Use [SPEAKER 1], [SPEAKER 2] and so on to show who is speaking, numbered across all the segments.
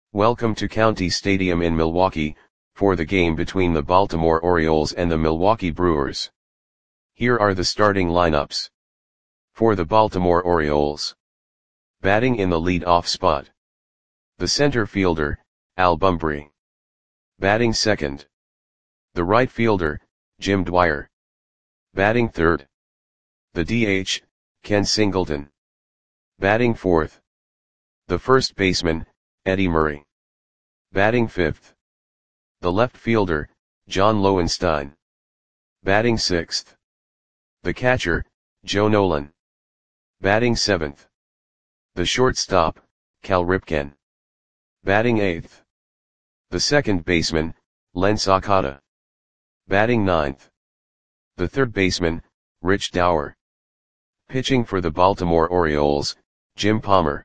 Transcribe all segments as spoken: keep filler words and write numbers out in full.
[SPEAKER 1] Welcome to County Stadium in Milwaukee, for the game between the Baltimore Orioles and the Milwaukee Brewers. Here are the starting lineups. For the Baltimore Orioles. Batting in the lead-off spot. The center fielder, Al Bumbry. Batting second. The right fielder, Jim Dwyer. Batting third. The D H, Ken Singleton. Batting fourth. The first baseman, Eddie Murray. Batting fifth. The left fielder, John Lowenstein. Batting sixth. The catcher, Joe Nolan. Batting seventh. The shortstop, Cal Ripken. Batting eighth. The second baseman, Len Sakata. Batting ninth. The third baseman, Rich Dauer. Pitching for the Baltimore Orioles, Jim Palmer.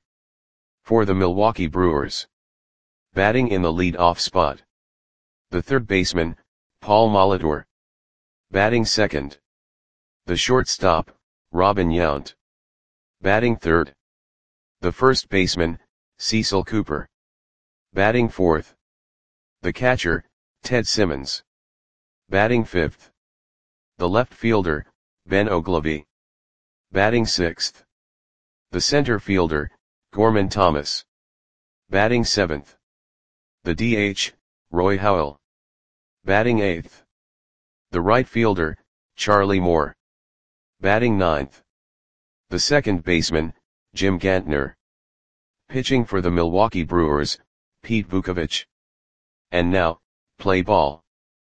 [SPEAKER 1] For the Milwaukee Brewers. Batting in the lead-off spot. The third baseman, Paul Molitor. Batting second. The shortstop, Robin Yount. Batting third. The first baseman, Cecil Cooper. Batting fourth. The catcher, Ted Simmons. Batting fifth. The left fielder, Ben Oglivie. Batting sixth. The center fielder, Gorman Thomas. Batting seventh. The D H, Roy Howell. Batting eighth. The right fielder, Charlie Moore. Batting ninth. The second baseman, Jim Gantner. Pitching for the Milwaukee Brewers, Pete Vukovich. And now, play ball.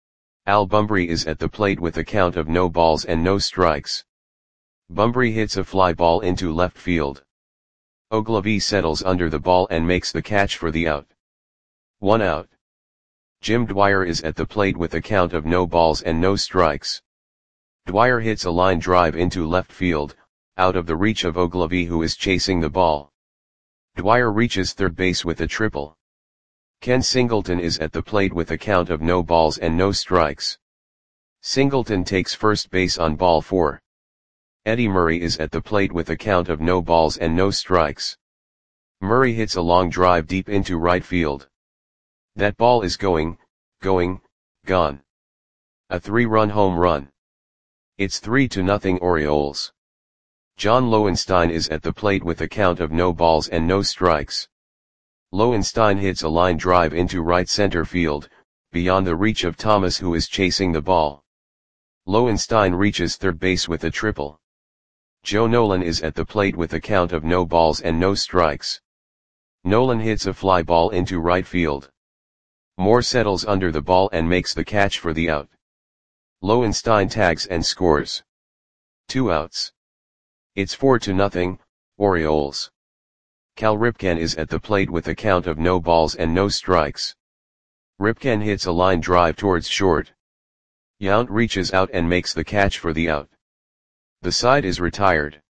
[SPEAKER 1] Al Bumbry is at the plate with a count of no balls and no strikes. Bumbry hits a fly ball into left field. Oglivie settles under the ball and makes the catch for the out. One out. Jim Dwyer is at the plate with a count of no balls and no strikes. Dwyer hits a line drive into left field, out of the reach of Oglivie, who is chasing the ball. Dwyer reaches third base with a triple. Ken Singleton is at the plate with a count of no balls and no strikes. Singleton takes first base on ball four. Eddie Murray is at the plate with a count of no balls and no strikes. Murray hits a long drive deep into right field. That ball is going, going, gone. A three-run home run. It's three to nothing Orioles. John Lowenstein is at the plate with a count of no balls and no strikes. Lowenstein hits a line drive into right center field, beyond the reach of Thomas, who is chasing the ball. Lowenstein reaches third base with a triple. Joe Nolan is at the plate with a count of no balls and no strikes. Nolan hits a fly ball into right field. Moore settles under the ball and makes the catch for the out. Lowenstein tags and scores. Two outs. It's four to nothing, Orioles. Cal Ripken is at the plate with a count of no balls and no strikes. Ripken hits a line drive towards short. Yount reaches out and makes the catch for the out. The side is retired.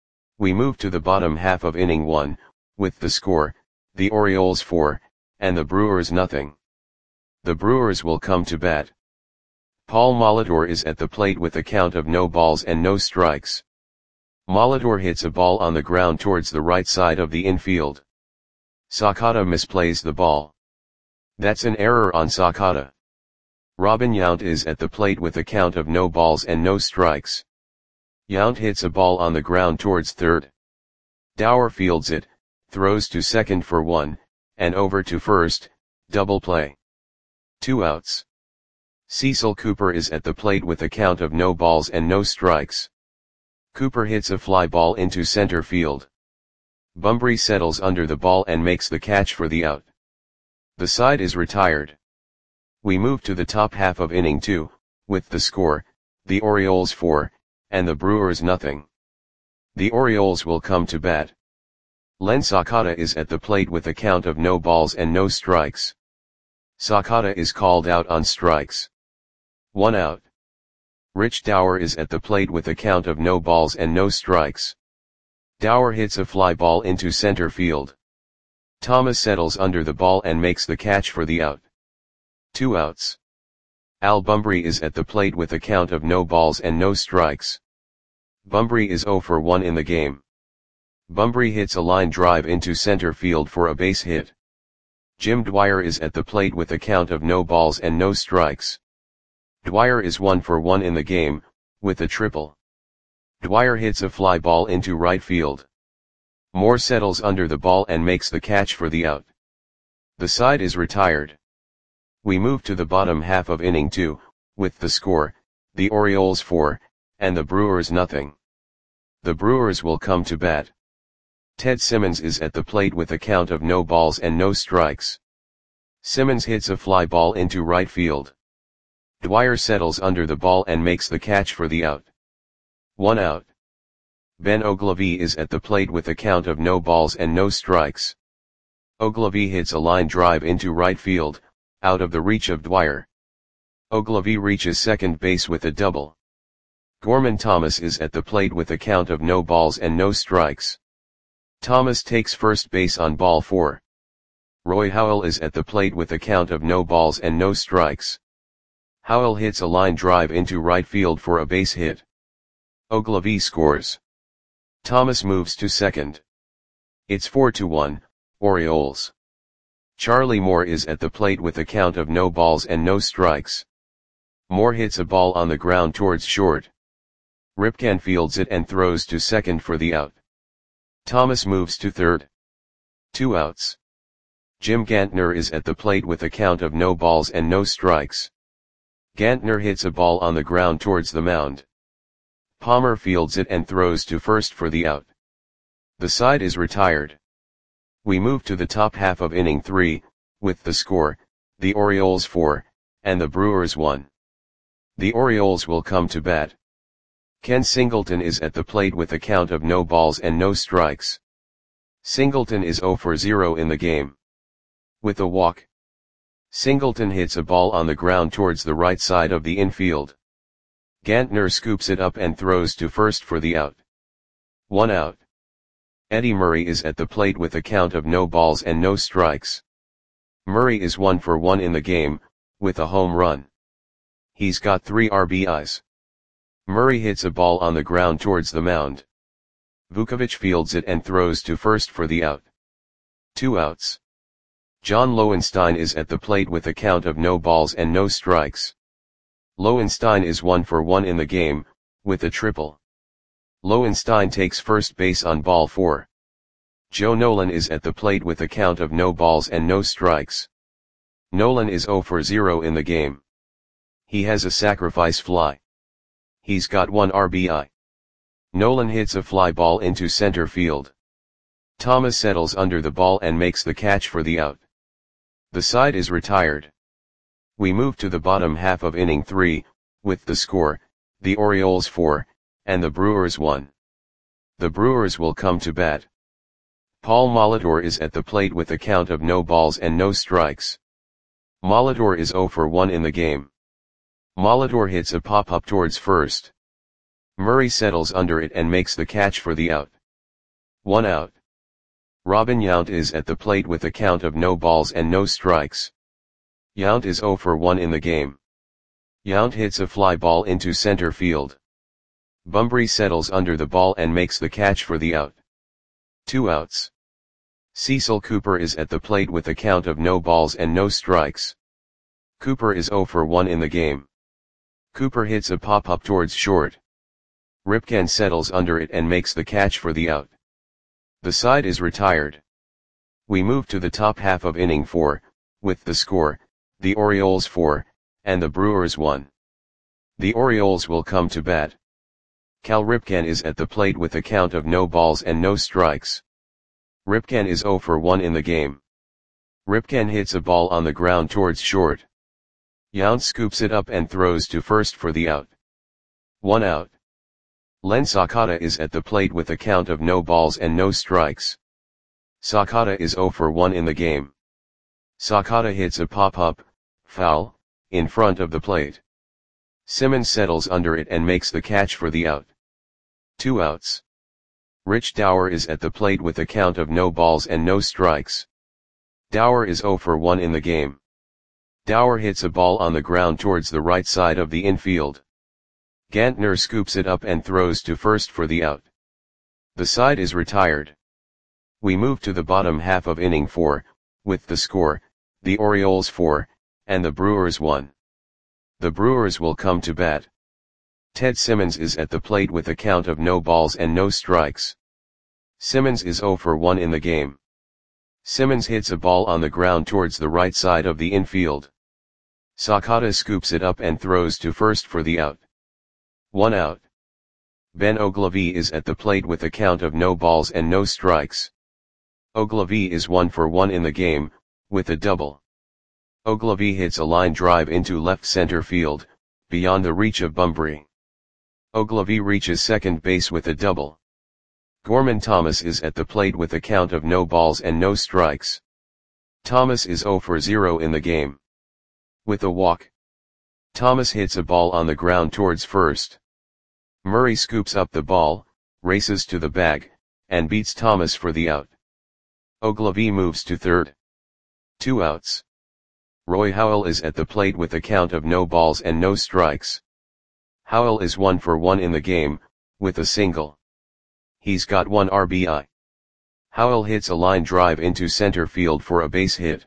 [SPEAKER 1] We move to the bottom half of inning one, with the score, the Orioles four, and the Brewers nothing. The Brewers will come to bat. Paul Molitor is at the plate with a count of no balls and no strikes. Molitor hits a ball on the ground towards the right side of the infield. Sakata misplays the ball. That's an error on Sakata. Robin Yount is at the plate with a count of no balls and no strikes. Yount hits a ball on the ground towards third. Dauer fields it, throws to second for one, and over to first, double play. Two outs. Cecil Cooper is at the plate with a count of no balls and no strikes. Cooper hits a fly ball into center field. Bumbry settles under the ball and makes the catch for the out. The side is retired. We move to the top half of inning two, with the score, the Orioles four, and the Brewers nothing. The Orioles will come to bat. Len Sakata is at the plate with a count of no balls and no strikes. Sakata is called out on strikes. One out. Rich Dauer is at the plate with a count of no balls and no strikes. Dauer hits a fly ball into center field. Thomas settles under the ball and makes the catch for the out. Two outs. Al Bumbry is at the plate with a count of no balls and no strikes. Bumbry is zero for one in the game. Bumbry hits a line drive into center field for a base hit. Jim Dwyer is at the plate with a count of no balls and no strikes. Dwyer is one for one in the game, with a triple. Dwyer hits a fly ball into right field. Moore settles under the ball and makes the catch for the out. The side is retired. We move to the bottom half of inning two, with the score, the Orioles four, and the Brewers nothing. The Brewers will come to bat. Ted Simmons is at the plate with a count of no balls and no strikes. Simmons hits a fly ball into right field. Dwyer settles under the ball and makes the catch for the out. One out. Ben Oglivie is at the plate with a count of no balls and no strikes. Oglivie hits a line drive into right field, out of the reach of Dwyer. Oglivie reaches second base with a double. Gorman Thomas is at the plate with a count of no balls and no strikes. Thomas takes first base on ball four. Roy Howell is at the plate with a count of no balls and no strikes. Howell hits a line drive into right field for a base hit. Oglivie scores. Thomas moves to second. It's four to one, Orioles. Charlie Moore is at the plate with a count of no balls and no strikes. Moore hits a ball on the ground towards short. Ripken fields it and throws to second for the out. Thomas moves to third. Two outs. Jim Gantner is at the plate with a count of no balls and no strikes. Gantner hits a ball on the ground towards the mound. Palmer fields it and throws to first for the out. The side is retired. We move to the top half of inning three, with the score, the Orioles four, and the Brewers one. The Orioles will come to bat. Ken Singleton is at the plate with a count of no balls and no strikes. Singleton is zero for zero in the game. With a walk. Singleton hits a ball on the ground towards the right side of the infield. Gantner scoops it up and throws to first for the out. One out. Eddie Murray is at the plate with a count of no balls and no strikes. Murray is one for one in the game, with a home run. He's got three R B Is. Murray hits a ball on the ground towards the mound. Vukovich fields it and throws to first for the out. Two outs. John Lowenstein is at the plate with a count of no balls and no strikes. Lowenstein is one for one in the game, with a triple. Lowenstein takes first base on ball four. Joe Nolan is at the plate with a count of no balls and no strikes. Nolan is zero for zero in the game. He has a sacrifice fly. He's got one R B I. Nolan hits a fly ball into center field. Thomas settles under the ball and makes the catch for the out. The side is retired. We move to the bottom half of inning three, with the score, the Orioles four, and the Brewers one. The Brewers will come to bat. Paul Molitor is at the plate with a count of no balls and no strikes. Molitor is zero for one in the game. Molitor hits a pop-up towards first. Murray settles under it and makes the catch for the out. One out. Robin Yount is at the plate with a count of no balls and no strikes. Yount is zero for one in the game. Yount hits a fly ball into center field. Bumbry settles under the ball and makes the catch for the out. Two outs. Cecil Cooper is at the plate with a count of no balls and no strikes. Cooper is zero for one in the game. Cooper hits a pop-up towards short. Ripken settles under it and makes the catch for the out. The side is retired. We move to the top half of inning four, with the score, the Orioles four, and the Brewers one. The Orioles will come to bat. Cal Ripken is at the plate with a count of no balls and no strikes. Ripken is zero for one in the game. Ripken hits a ball on the ground towards short. Yount scoops it up and throws to first for the out. One out. Len Sakata is at the plate with a count of no balls and no strikes. Sakata is zero for one in the game. Sakata hits a pop-up, foul, in front of the plate. Simmons settles under it and makes the catch for the out. Two outs. Rich Dower is at the plate with a count of no balls and no strikes. Dower is zero for one in the game. Dower hits a ball on the ground towards the right side of the infield. Gantner scoops it up and throws to first for the out. The side is retired. We move to the bottom half of inning four, with the score, the Orioles four, and the Brewers one. The Brewers will come to bat. Ted Simmons is at the plate with a count of no balls and no strikes. Simmons is zero for one in the game. Simmons hits a ball on the ground towards the right side of the infield. Sakata scoops it up and throws to first for the out. One out. Ben Ogilvy is at the plate with a count of no balls and no strikes. Ogilvy is one for one in the game, with a double. Ogilvy hits a line drive into left center field, beyond the reach of Bunbury. Ogilvy reaches second base with a double. Gorman Thomas is at the plate with a count of no balls and no strikes. Thomas is zero for zero in the game. With a walk. Thomas hits a ball on the ground towards first. Murray scoops up the ball, races to the bag, and beats Thomas for the out. Ogilvy moves to third. Two outs. Roy Howell is at the plate with a count of no balls and no strikes. Howell is one for one in the game, with a single. He's got one R B I. Howell hits a line drive into center field for a base hit.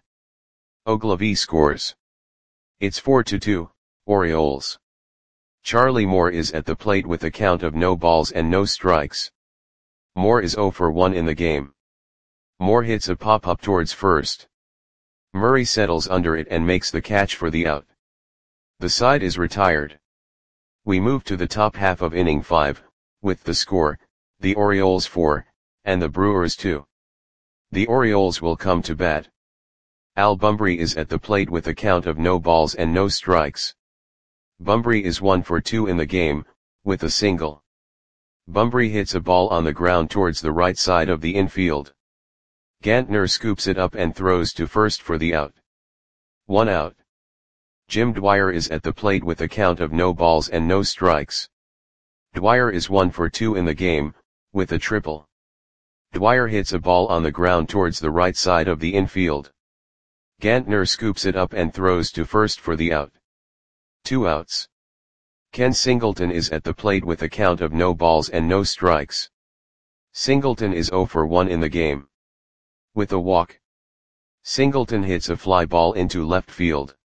[SPEAKER 1] Ogilvy scores. It's four to two, Orioles. Charlie Moore is at the plate with a count of no balls and no strikes. Moore is zero for one in the game. Moore hits a pop-up towards first. Murray settles under it and makes the catch for the out. The side is retired. We move to the top half of inning five, with the score, the Orioles four, and the Brewers two. The Orioles will come to bat. Al Bunbury is at the plate with a count of no balls and no strikes. Bunbury is one for two in the game, with a single. Bunbury hits a ball on the ground towards the right side of the infield. Gantner scoops it up and throws to first for the out. One out. Jim Dwyer is at the plate with a count of no balls and no strikes. Dwyer is one for two in the game, with a triple. Dwyer hits a ball on the ground towards the right side of the infield. Gantner scoops it up and throws to first for the out. Two outs. Ken Singleton is at the plate with a count of no balls and no strikes. Singleton is zero for one in the game. With a walk. Singleton hits a fly ball into left field.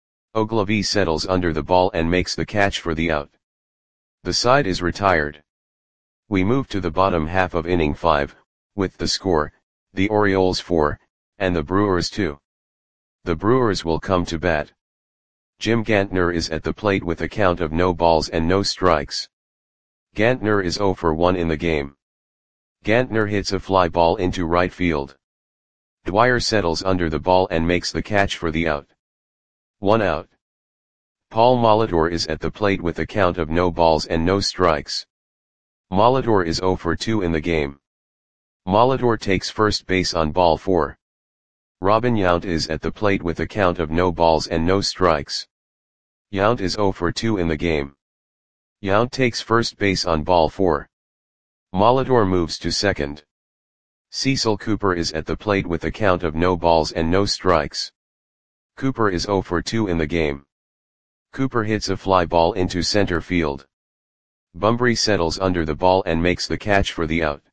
[SPEAKER 1] Ogilvy settles under the ball and makes the catch for the out. The side is retired. We move to the bottom half of inning five, with the score, the Orioles four, and the Brewers two. The Brewers will come to bat. Jim Gantner is at the plate with a count of no balls and no strikes. Gantner is zero for one in the game. Gantner hits a fly ball into right field. Dwyer settles under the ball and makes the catch for the out. One out. Paul Molitor is at the plate with a count of no balls and no strikes. Molitor is zero for two in the game. Molitor takes first base on ball four. Robin Yount is at the plate with a count of no balls and no strikes. Yount is zero for two in the game. Yount takes first base on ball four. Molitor moves to second. Cecil Cooper is at the plate with a count of no balls and no strikes. Cooper is zero for two in the game. Cooper hits a fly ball into center field. Bunbury settles under the ball and makes the catch for the out.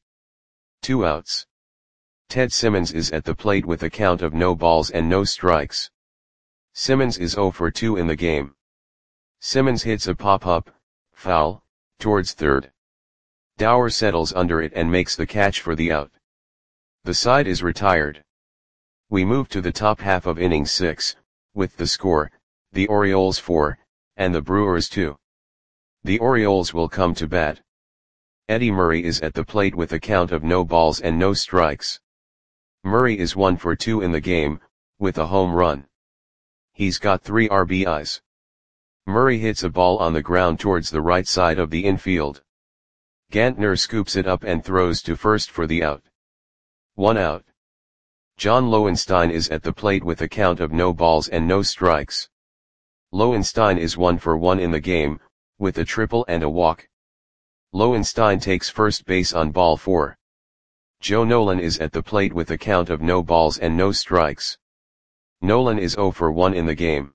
[SPEAKER 1] Two outs. Ted Simmons is at the plate with a count of no balls and no strikes. Simmons is zero for two in the game. Simmons hits a pop-up, foul, towards third. Dower settles under it and makes the catch for the out. The side is retired. We move to the top half of inning six, with the score, the Orioles four, and the Brewers two. The Orioles will come to bat. Eddie Murray is at the plate with a count of no balls and no strikes. Murray is one for two in the game, with a home run. He's got three R B Is. Murray hits a ball on the ground towards the right side of the infield. Gantner scoops it up and throws to first for the out. One out. John Lowenstein is at the plate with a count of no balls and no strikes. Lowenstein is one for one in the game, with a triple and a walk. Lowenstein takes first base on ball four. Joe Nolan is at the plate with a count of no balls and no strikes. Nolan is zero for one in the game.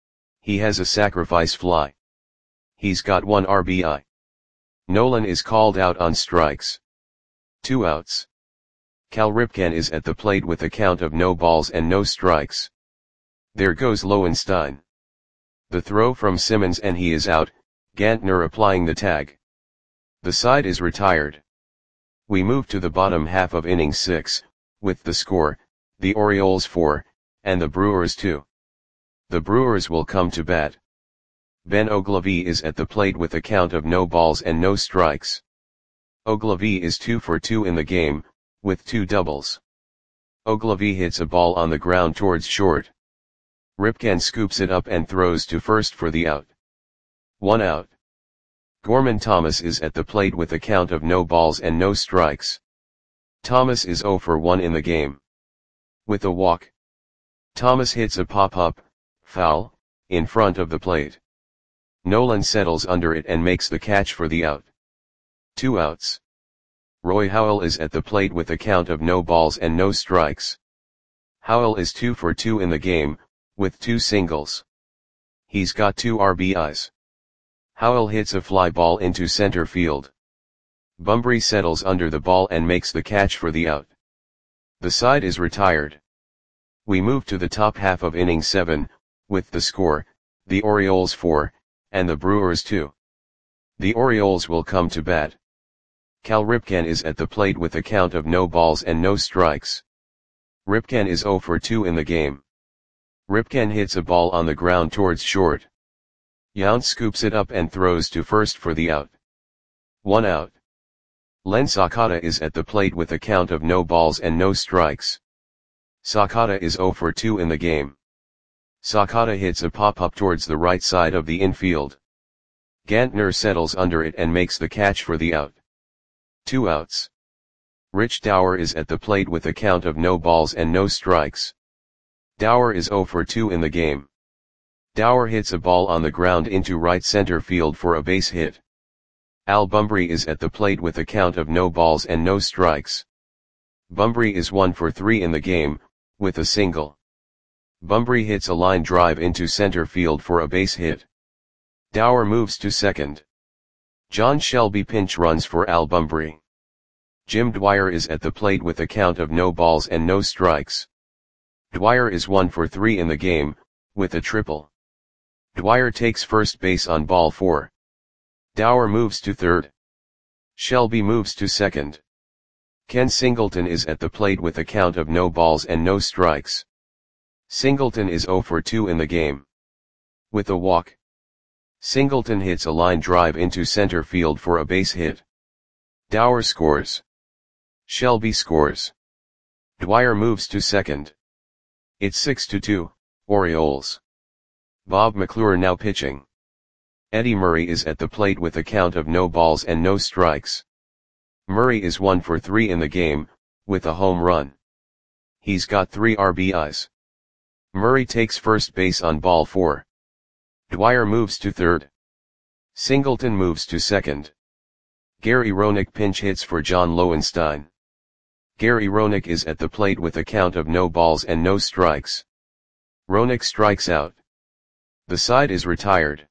[SPEAKER 1] He has a sacrifice fly. He's got one R B I. Nolan is called out on strikes. Two outs. Cal Ripken is at the plate with a count of no balls and no strikes. There goes Lowenstein. The throw from Simmons and he is out, Gantner applying the tag. The side is retired. We move to the bottom half of inning six, with the score, the Orioles four, and the Brewers two. The Brewers will come to bat. Ben Oglivie is at the plate with a count of no balls and no strikes. Oglivie is two for two in the game, with two doubles. Oglivie hits a ball on the ground towards short. Ripken scoops it up and throws to first for the out. One out. Gorman Thomas is at the plate with a count of no balls and no strikes. Thomas is zero for one in the game. With a walk. Thomas hits a pop-up, foul, in front of the plate. Nolan settles under it and makes the catch for the out. Two outs. Roy Howell is at the plate with a count of no balls and no strikes. Howell is two for two in the game, with two singles. He's got two R B Is. Howell hits a fly ball into center field. Bunbury settles under the ball and makes the catch for the out. The side is retired. We move to the top half of inning seven, with the score, the Orioles four, and the Brewers two. The Orioles will come to bat. Cal Ripken is at the plate with a count of no balls and no strikes. Ripken is zero for two in the game. Ripken hits a ball on the ground towards short. Yount scoops it up and throws to first for the out. One out. Len Sakata is at the plate with a count of no balls and no strikes. Sakata is zero for two in the game. Sakata hits a pop-up towards the right side of the infield. Gantner settles under it and makes the catch for the out. Two outs. Rich Dower is at the plate with a count of no balls and no strikes. Dower is zero for two in the game. Dower hits a ball on the ground into right center field for a base hit. Al Bunbury is at the plate with a count of no balls and no strikes. Bunbury is one for three in the game, with a single. Bunbury hits a line drive into center field for a base hit. Dower moves to second. John Shelby pinch runs for Al Bunbury. Jim Dwyer is at the plate with a count of no balls and no strikes. Dwyer is one for three in the game, with a triple. Dwyer takes first base on ball four. Dower moves to third. Shelby moves to second. Ken Singleton is at the plate with a count of no balls and no strikes. Singleton is zero for two in the game. With a walk. Singleton hits a line drive into center field for a base hit. Dower scores. Shelby scores. Dwyer moves to second. It's six to two, Orioles. Bob McClure now pitching. Eddie Murray is at the plate with a count of no balls and no strikes. Murray is one for three in the game, with a home run. He's got three R B Is. Murray takes first base on ball four. Dwyer moves to third. Singleton moves to second. Gary Roenick pinch hits for John Lowenstein. Gary Roenick is at the plate with a count of no balls and no strikes. Roenick strikes out. The side is retired.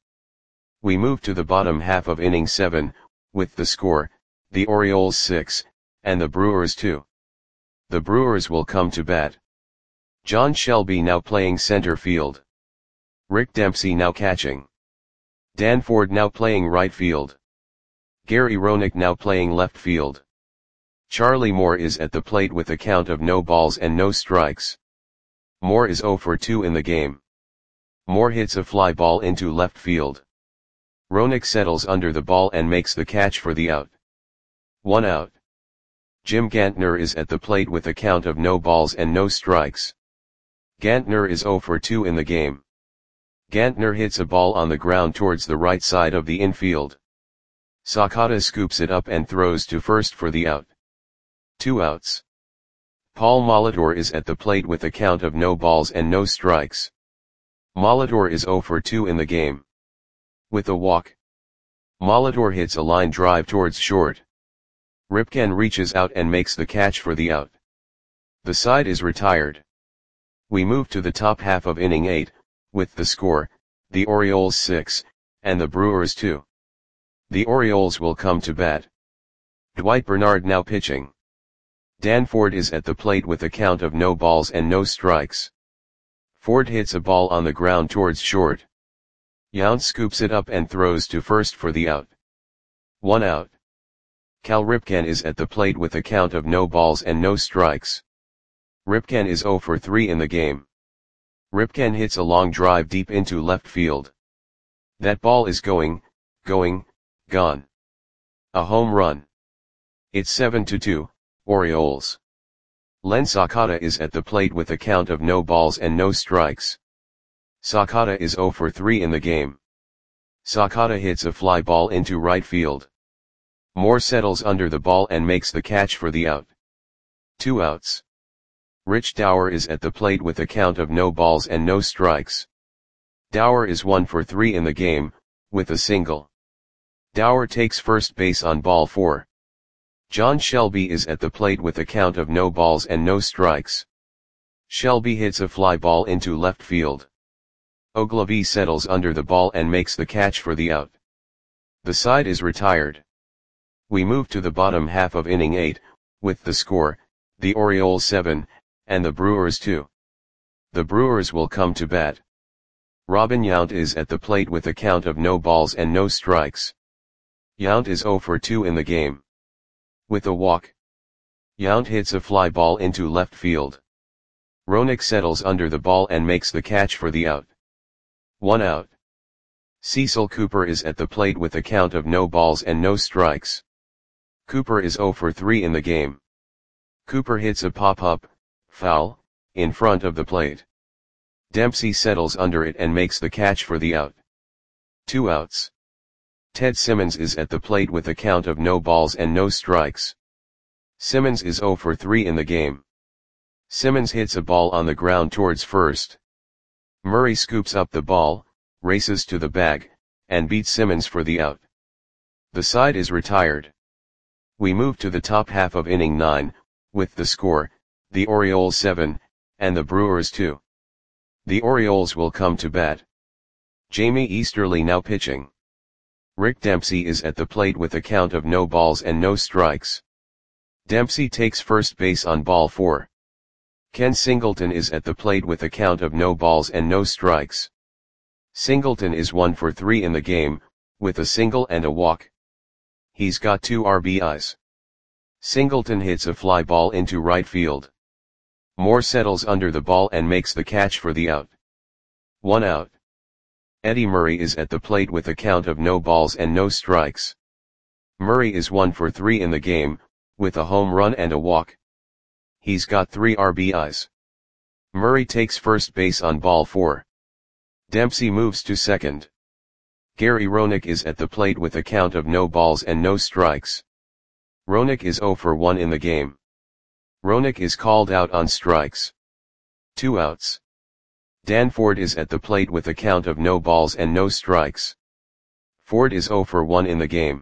[SPEAKER 1] We move to the bottom half of inning seven, with the score, the Orioles six, and the Brewers two. The Brewers will come to bat. John Shelby now playing center field. Rick Dempsey now catching. Dan Ford now playing right field. Gary Roenick now playing left field. Charlie Moore is at the plate with a count of no balls and no strikes. Moore is zero for two in the game. Moore hits a fly ball into left field. Roenick settles under the ball and makes the catch for the out. One out. Jim Gantner is at the plate with a count of no balls and no strikes. Gantner is zero for two in the game. Gantner hits a ball on the ground towards the right side of the infield. Sakata scoops it up and throws to first for the out. Two outs. Paul Molitor is at the plate with a count of no balls and no strikes. Molitor is zero for two in the game. With a walk. Molitor hits a line drive towards short. Ripken reaches out and makes the catch for the out. The side is retired. We move to the top half of inning eight, with the score, the Orioles six, and the Brewers two. The Orioles will come to bat. Dwight Bernard now pitching. Dan Ford is at the plate with a count of no balls and no strikes. Ford hits a ball on the ground towards short. Yount scoops it up and throws to first for the out. One out. Cal Ripken is at the plate with a count of no balls and no strikes. Ripken is zero for three in the game. Ripken hits a long drive deep into left field. That ball is going, going, gone. A home run. It's seven to two, Orioles. Len Sakata is at the plate with a count of no balls and no strikes. Sakata is zero for three in the game. Sakata hits a fly ball into right field. Moore settles under the ball and makes the catch for the out. Two outs. Rich Dower is at the plate with a count of no balls and no strikes. Dower is one for three in the game, with a single. Dower takes first base on ball four. John Shelby is at the plate with a count of no balls and no strikes. Shelby hits a fly ball into left field. Ogilvie settles under the ball and makes the catch for the out. The side is retired. We move to the bottom half of inning eight, with the score, the Orioles seven, and the Brewers two. The Brewers will come to bat. Robin Yount is at the plate with a count of no balls and no strikes. Yount is zero for two in the game. With a walk. Yount hits a fly ball into left field. Roenick settles under the ball and makes the catch for the out. One out. Cecil Cooper is at the plate with a count of no balls and no strikes. Cooper is zero for three in the game. Cooper hits a pop-up, foul, in front of the plate. Dempsey settles under it and makes the catch for the out. Two outs. Ted Simmons is at the plate with a count of no balls and no strikes. Simmons is zero for three in the game. Simmons hits a ball on the ground towards first. Murray scoops up the ball, races to the bag, and beats Simmons for the out. The side is retired. We move to the top half of inning nine, with the score, the Orioles seven, and the Brewers two. The Orioles will come to bat. Jamie Easterly now pitching. Rick Dempsey is at the plate with a count of no balls and no strikes. Dempsey takes first base on ball four. Ken Singleton is at the plate with a count of no balls and no strikes. Singleton is one for three in the game, with a single and a walk. He's got two R B Is. Singleton hits a fly ball into right field. Moore settles under the ball and makes the catch for the out. One out. Eddie Murray is at the plate with a count of no balls and no strikes. Murray is one for three in the game, with a home run and a walk. He's got three R B Is. Murray takes first base on ball four. Dempsey moves to second. Gary Roenick is at the plate with a count of no balls and no strikes. Roenick is zero for one in the game. Roenick is called out on strikes. Two outs. Dan Ford is at the plate with a count of no balls and no strikes. Ford is zero for one in the game.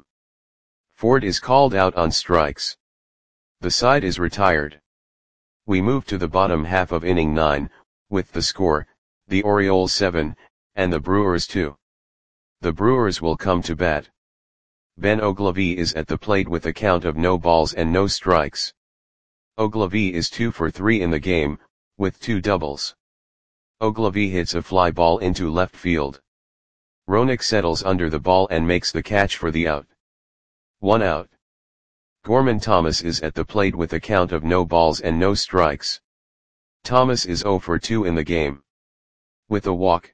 [SPEAKER 1] Ford is called out on strikes. The side is retired. We move to the bottom half of inning nine, with the score, the Orioles seven, and the Brewers two. The Brewers will come to bat. Ben Ogilvie is at the plate with a count of no balls and no strikes. Ogilvie is two for three in the game, with two doubles. Ogilvie hits a fly ball into left field. Roenick settles under the ball and makes the catch for the out. One out. Gorman Thomas is at the plate with a count of no balls and no strikes. Thomas is zero for two in the game. With a walk.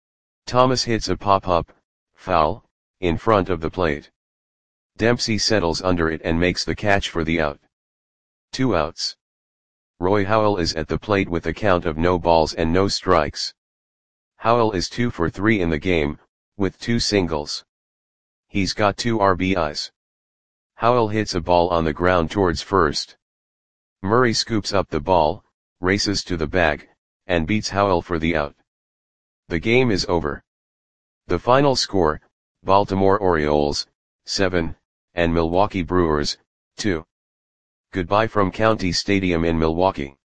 [SPEAKER 1] Thomas hits a pop-up, foul, in front of the plate. Dempsey settles under it and makes the catch for the out. Two outs. Roy Howell is at the plate with a count of no balls and no strikes. Howell is two for three in the game, with two singles. He's got two R B Is. Howell hits a ball on the ground towards first. Murray scoops up the ball, races to the bag, and beats Howell for the out. The game is over. The final score, Baltimore Orioles, seven, and Milwaukee Brewers, two. Goodbye from County Stadium in Milwaukee.